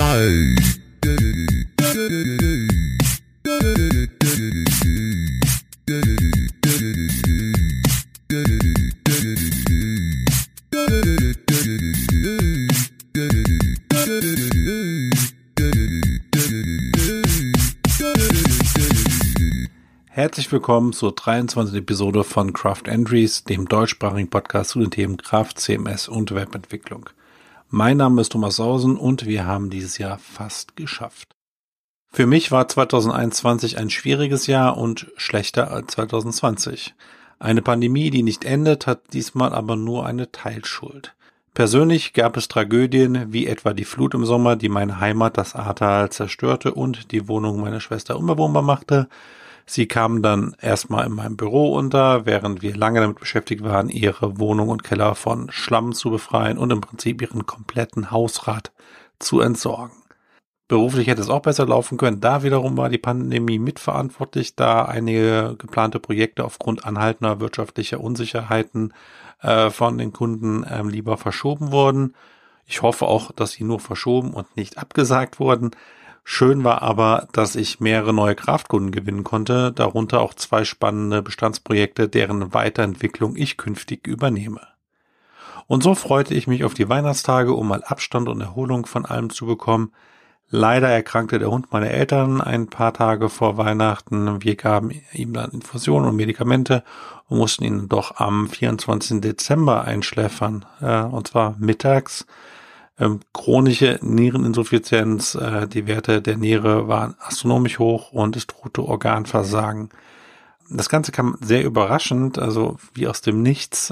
Herzlich willkommen zur 23. Episode von Craft Entries, dem deutschsprachigen Podcast zu den Themen Craft, CMS und Webentwicklung. Mein Name ist Thomas Sausen und wir haben dieses Jahr fast geschafft. Für mich war 2021 ein schwieriges Jahr und schlechter als 2020. Eine Pandemie, die nicht endet, hat diesmal aber nur eine Teilschuld. Persönlich gab es Tragödien wie etwa die Flut im Sommer, die meine Heimat, das Ahrtal, zerstörte und die Wohnung meiner Schwester unbewohnbar machte. Sie kam dann erstmal in meinem Büro unter, während wir lange damit beschäftigt waren, ihre Wohnung und Keller von Schlamm zu befreien und im Prinzip ihren kompletten Hausrat zu entsorgen. Beruflich hätte es auch besser laufen können. Da wiederum war die Pandemie mitverantwortlich, da einige geplante Projekte aufgrund anhaltender wirtschaftlicher Unsicherheiten von den Kunden lieber verschoben wurden. Ich hoffe auch, dass sie nur verschoben und nicht abgesagt wurden. Schön war aber, dass ich mehrere neue Kraftkunden gewinnen konnte, darunter auch 2 spannende Bestandsprojekte, deren Weiterentwicklung ich künftig übernehme. Und so freute ich mich auf die Weihnachtstage, um mal Abstand und Erholung von allem zu bekommen. Leider erkrankte der Hund meiner Eltern ein paar Tage vor Weihnachten. Wir gaben ihm dann Infusionen und Medikamente und mussten ihn doch am 24. Dezember einschläfern, und zwar mittags. Chronische Niereninsuffizienz, die Werte der Niere waren astronomisch hoch und es drohte Organversagen. Das Ganze kam sehr überraschend, also wie aus dem Nichts,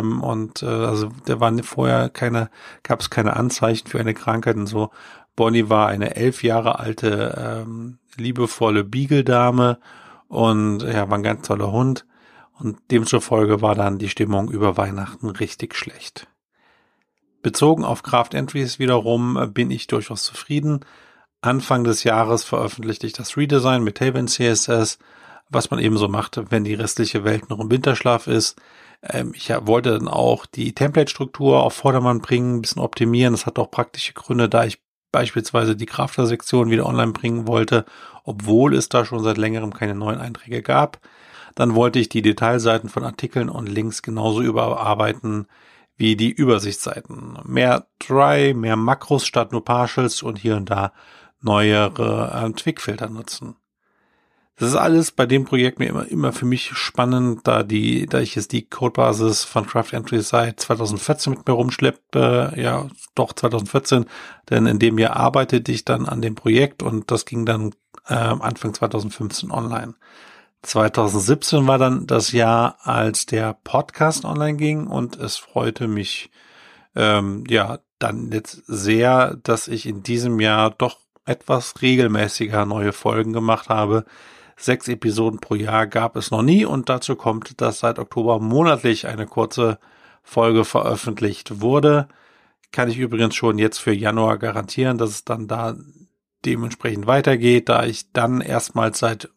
also der war vorher gab es keine Anzeichen für eine Krankheit und so. Bonnie war eine 11 Jahre alte, liebevolle Beagle-Dame und ja, war ein ganz toller Hund und demzufolge war dann die Stimmung über Weihnachten richtig schlecht. Bezogen auf Craft Entries wiederum bin ich durchaus zufrieden. Anfang des Jahres veröffentlichte ich das Redesign mit Tailwind CSS, was man eben so macht, wenn die restliche Welt noch im Winterschlaf ist. Ich wollte dann auch die Template-Struktur auf Vordermann bringen, ein bisschen optimieren. Das hat auch praktische Gründe, da ich beispielsweise die Crafter-Sektion wieder online bringen wollte, obwohl es da schon seit längerem keine neuen Einträge gab. Dann wollte ich die Detailseiten von Artikeln und Links genauso überarbeiten wie die Übersichtsseiten. Mehr Try, mehr Makros statt nur Partials und hier und da neuere Twig-Filter nutzen. Das ist alles bei dem Projekt mir immer für mich spannend, da ich jetzt die Codebasis von Craft Entries seit 2014 mit mir rumschleppe, ja doch 2014, denn in dem Jahr arbeitete ich dann an dem Projekt und das ging dann Anfang 2015 online. 2017 war dann das Jahr, als der Podcast online ging und es freute mich dann jetzt sehr, dass ich in diesem Jahr doch etwas regelmäßiger neue Folgen gemacht habe. 6 Episoden pro Jahr gab es noch nie und dazu kommt, dass seit Oktober monatlich eine kurze Folge veröffentlicht wurde. Kann ich übrigens schon jetzt für Januar garantieren, dass es dann da dementsprechend weitergeht, da ich dann erstmals seit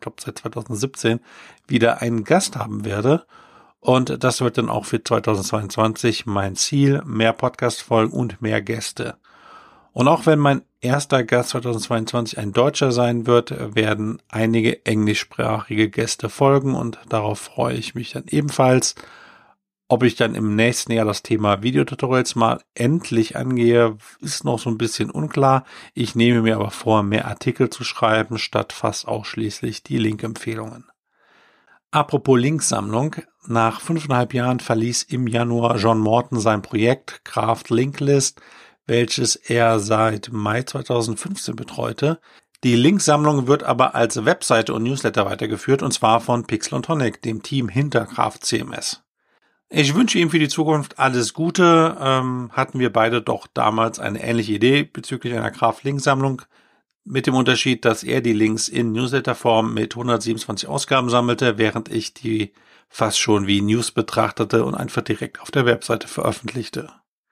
2017 wieder einen Gast haben werde. Und das wird dann auch für 2022 mein Ziel, mehr Podcast-Folgen und mehr Gäste. Und auch wenn mein erster Gast 2022 ein Deutscher sein wird, werden einige englischsprachige Gäste folgen und darauf freue ich mich dann ebenfalls. Ob ich dann im nächsten Jahr das Thema Videotutorials mal endlich angehe, ist noch so ein bisschen unklar. Ich nehme mir aber vor, mehr Artikel zu schreiben, statt fast ausschließlich die Link-Empfehlungen. Apropos Linksammlung, nach 5,5 Jahren verließ im Januar John Morton sein Projekt Craft Linklist, welches er seit Mai 2015 betreute. Die Linksammlung wird aber als Webseite und Newsletter weitergeführt, und zwar von Pixel & Tonic, dem Team hinter Craft CMS. Ich wünsche ihm für die Zukunft alles Gute. Hatten wir beide doch damals eine ähnliche Idee bezüglich einer Craft-Link-Sammlung, mit dem Unterschied, dass er die Links in Newsletter-Form mit 127 Ausgaben sammelte, während ich die fast schon wie News betrachtete und einfach direkt auf der Webseite veröffentlichte.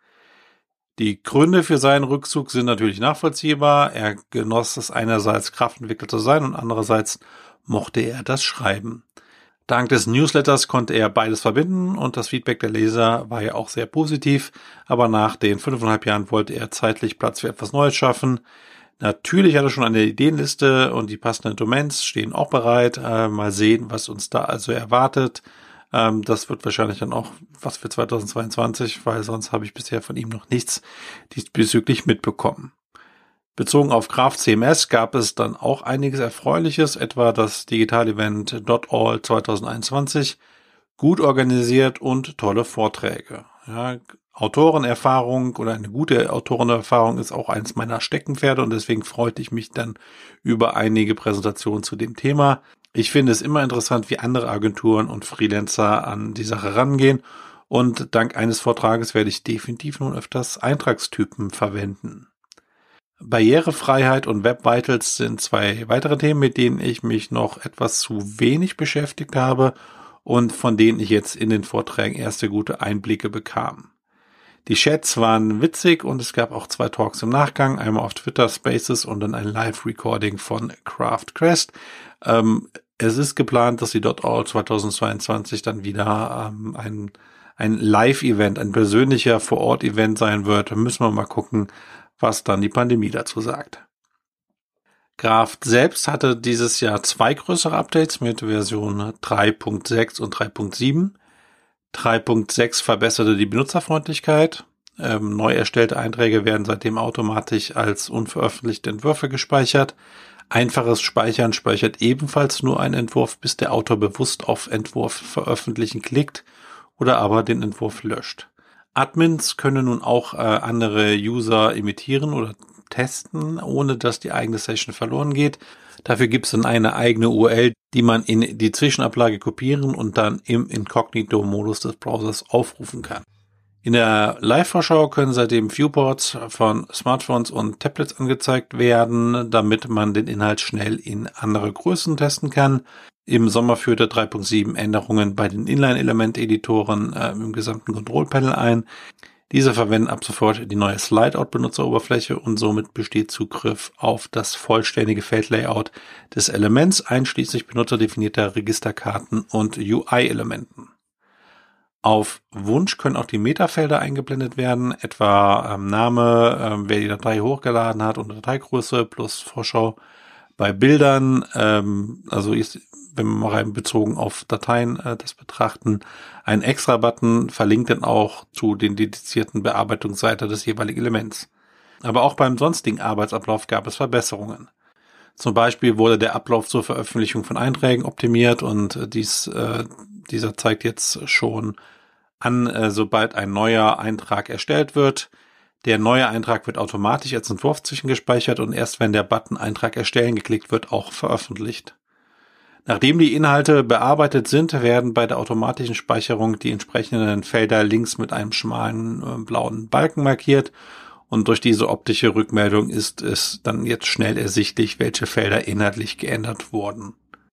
Die Gründe für seinen Rückzug sind natürlich nachvollziehbar. Er genoss es einerseits, Kraftentwickler zu sein und andererseits mochte er das Schreiben. Dank des Newsletters konnte er beides verbinden und das Feedback der Leser war ja auch sehr positiv, aber nach den 5,5 Jahren wollte er zeitlich Platz für etwas Neues schaffen. Natürlich hat er schon eine Ideenliste und die passenden Domains stehen auch bereit. Mal sehen, was uns da also erwartet. Das wird wahrscheinlich dann auch was für 2022, weil sonst habe ich bisher von ihm noch nichts diesbezüglich mitbekommen. Bezogen auf Craft CMS gab es dann auch einiges Erfreuliches, etwa das Digital-Event .all 2021, gut organisiert und tolle Vorträge. Ja, Autorenerfahrung oder eine gute Autorenerfahrung ist auch eines meiner Steckenpferde und deswegen freute ich mich dann über einige Präsentationen zu dem Thema. Ich finde es immer interessant, wie andere Agenturen und Freelancer an die Sache rangehen und dank eines Vortrages werde ich definitiv nun öfters Eintragstypen verwenden. Barrierefreiheit und Web Vitals sind zwei weitere Themen, mit denen ich mich noch etwas zu wenig beschäftigt habe und von denen ich jetzt in den Vorträgen erste gute Einblicke bekam. Die Chats waren witzig und es gab auch 2 Talks im Nachgang, einmal auf Twitter Spaces und dann ein Live-Recording von CraftQuest. Es ist geplant, dass die .all 2022 dann wieder ein Live-Event, ein persönlicher Vor-Ort-Event sein wird. Müssen wir mal gucken, was dann die Pandemie dazu sagt. Craft selbst hatte dieses Jahr 2 größere Updates mit Version 3.6 und 3.7. 3.6 verbesserte die Benutzerfreundlichkeit. Neu erstellte Einträge werden seitdem automatisch als unveröffentlichte Entwürfe gespeichert. Einfaches Speichern speichert ebenfalls nur einen Entwurf, bis der Autor bewusst auf Entwurf veröffentlichen klickt oder aber den Entwurf löscht. Admins können nun auch andere User imitieren oder testen, ohne dass die eigene Session verloren geht. Dafür gibt es dann eine eigene URL, die man in die Zwischenablage kopieren und dann im Inkognito-Modus des Browsers aufrufen kann. In der Live-Vorschau können seitdem Viewports von Smartphones und Tablets angezeigt werden, damit man den Inhalt schnell in andere Größen testen kann. Im Sommer führte 3.7 Änderungen bei den Inline-Element-Editoren im gesamten Control-Panel ein. Diese verwenden ab sofort die neue Slideout-Benutzeroberfläche und somit besteht Zugriff auf das vollständige Feldlayout des Elements, einschließlich benutzerdefinierter Registerkarten und UI-Elementen. Auf Wunsch können auch die Metafelder eingeblendet werden, etwa Name, wer die Datei hochgeladen hat und Dateigröße plus Vorschau. Bei Bildern, also ist, wenn wir mal rein bezogen auf Dateien das betrachten, ein Extra-Button verlinkt dann auch zu den dedizierten Bearbeitungsseite des jeweiligen Elements. Aber auch beim sonstigen Arbeitsablauf gab es Verbesserungen. Zum Beispiel wurde der Ablauf zur Veröffentlichung von Einträgen optimiert und dieser zeigt jetzt schon an, sobald ein neuer Eintrag erstellt wird. Der neue Eintrag wird automatisch als Entwurf zwischengespeichert und erst wenn der Button Eintrag erstellen geklickt wird, auch veröffentlicht. Nachdem die Inhalte bearbeitet sind, werden bei der automatischen Speicherung die entsprechenden Felder links mit einem schmalen blauen Balken markiert und durch diese optische Rückmeldung ist es dann jetzt schnell ersichtlich, welche Felder inhaltlich geändert wurden.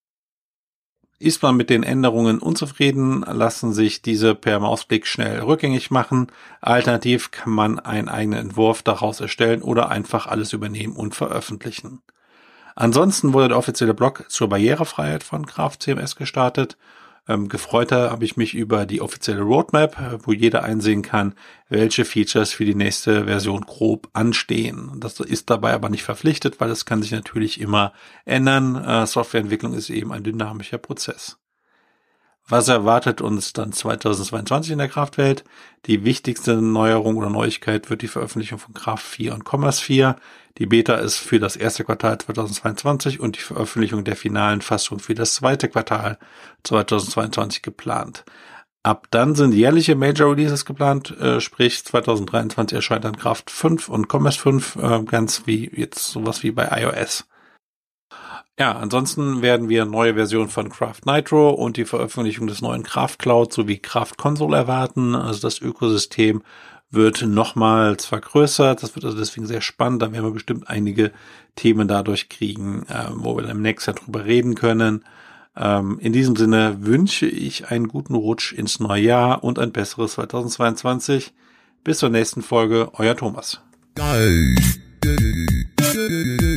Ist man mit den Änderungen unzufrieden, lassen sich diese per Mausklick schnell rückgängig machen. Alternativ kann man einen eigenen Entwurf daraus erstellen oder einfach alles übernehmen und veröffentlichen. Ansonsten wurde der offizielle Blog zur Barrierefreiheit von Craft CMS gestartet. Gefreuter habe ich mich über die offizielle Roadmap, wo jeder einsehen kann, welche Features für die nächste Version grob anstehen. Das ist dabei aber nicht verpflichtet, weil es kann sich natürlich immer ändern. Softwareentwicklung ist eben ein dynamischer Prozess. Was erwartet uns dann 2022 in der Craft-Welt? Die wichtigste Neuerung oder Neuigkeit wird die Veröffentlichung von Craft 4 und Commerce 4. Die Beta ist für das erste Quartal 2022 und die Veröffentlichung der finalen Fassung für das zweite Quartal 2022 geplant. Ab dann sind jährliche Major Releases geplant, sprich 2023 erscheint dann Craft 5 und Commerce 5, ganz wie jetzt sowas wie bei iOS. Ja, ansonsten werden wir neue Versionen von Craft Nitro und die Veröffentlichung des neuen Craft Cloud sowie Craft Console erwarten. Also das Ökosystem wird nochmals vergrößert. Das wird also deswegen sehr spannend. Da werden wir bestimmt einige Themen dadurch kriegen, wo wir dann im nächsten Jahr drüber reden können. In diesem Sinne wünsche ich einen guten Rutsch ins neue Jahr und ein besseres 2022. Bis zur nächsten Folge, euer Thomas.